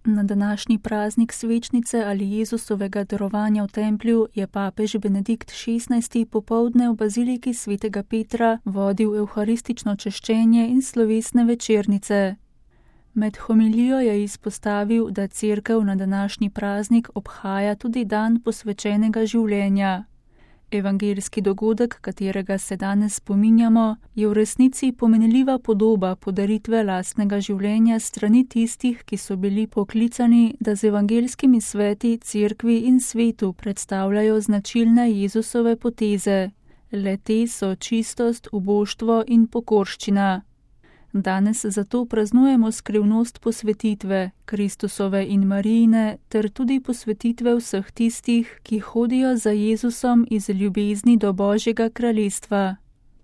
Na današnji praznik svečnice ali Jezusovega darovanja v templju je papež Benedikt XVI popoldne v baziliki svetega Petra vodil evharistično češčenje in slovesne večernice. Med homilijo je izpostavil, da Cerkev na današnji praznik obhaja tudi dan posvečenega življenja. Evangeljski dogodek, katerega se danes spominjamo, je v resnici pomenljiva podoba podaritve lastnega življenja strani tistih, ki so bili poklicani, da z evangeljskimi sveti Cerkvi in svetu predstavljajo značilne Jezusove poteze. Le-te so čistost, uboštvo in pokorščina. Danes zato praznujemo skrivnost posvetitve, Kristusove in Marijine, ter tudi posvetitve vseh tistih, ki hodijo za Jezusom iz ljubezni do Božjega kraljestva.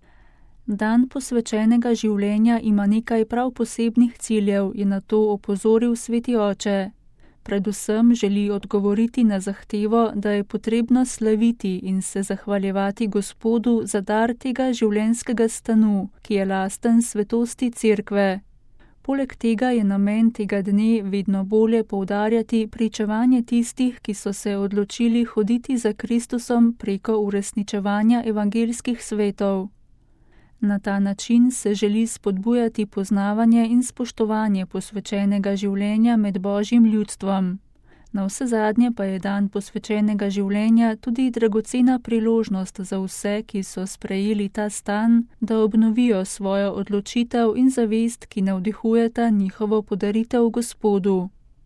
Dan posvečenega življenja ima nekaj prav posebnih ciljev, je na to opozoril sveti oče. Predvsem želi odgovoriti na zahtevo, da je potrebno slaviti in se zahvaljevati Gospodu za dar tega življenjskega stanu, ki je lasten svetosti Cerkve. Poleg tega je namen tega dne vedno bolje poudarjati pričevanje tistih, ki so se odločili hoditi za Kristusom preko uresničevanja evangeljskih svetov. Na ta način se želi spodbujati poznavanje in spoštovanje posvečenega življenja med Božjim ljudstvom. Navsezadnje pa je dan posvečenega življenja tudi dragocena priložnost za vse, ki so sprejeli ta stan, da obnovijo svojo odločitev in zavest, ki navdihujeta njihovo podaritev Gospodu.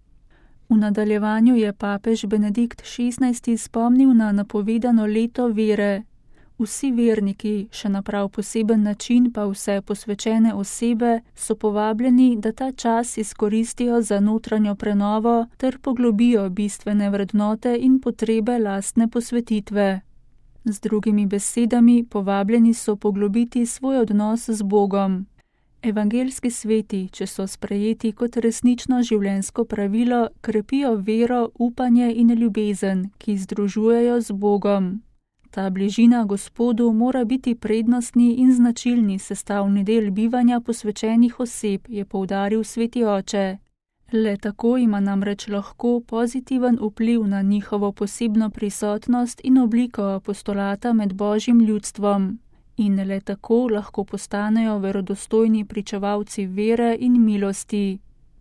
V nadaljevanju je papež Benedikt XVI spomnil na napovedano leto vere. Vsi verniki, še na prav poseben način pa vse posvečene osebe, so povabljeni, da ta čas izkoristijo za notranjo prenovo ter poglobijo bistvene vrednote in potrebe lastne posvetitve. Z drugimi besedami, povabljeni so poglobiti svoj odnos z Bogom. Evangeljski sveti, če so sprejeti kot resnično življenjsko pravilo, krepijo vero, upanje in ljubezen, ki združujejo z Bogom. Ta bližina Gospodu mora biti prednostni in značilni sestavni del bivanja posvečenih oseb, je poudaril sveti oče. Le tako ima namreč lahko pozitiven vpliv na njihovo posebno prisotnost in obliko apostolata med Božjim ljudstvom. In le tako lahko postanejo verodostojni pričevalci vere in milosti.